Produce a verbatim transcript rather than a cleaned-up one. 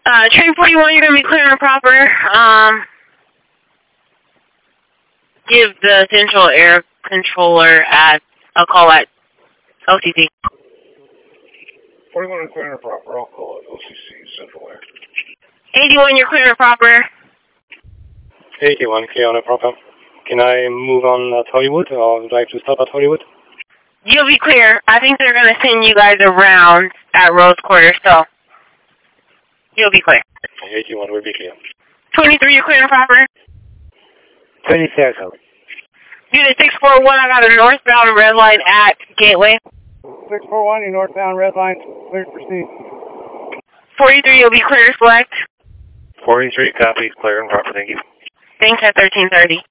Uh, train forty-one, you're going to be clear and proper. Um, give the central air controller at a call at O C C. forty-one, clear and proper. I'll call it O C C, Central Air. eighty-one, you're clear and proper. eighty-one, clear and proper. Can I move on at Hollywood, or would I have to stop at Hollywood? You'll be clear. I think they're going to send you guys around at Rose Quarter, so you'll be clear. eighty-one will be clear. twenty-three, you're clear and proper. twenty-six, sorry. Unit six four one, I got a northbound red line at Gateway. six four one, you northbound red line, clear to proceed. forty-three, you'll be clear to select. forty-three, copy, clear and proper, thank you. Thanks at thirteen thirty.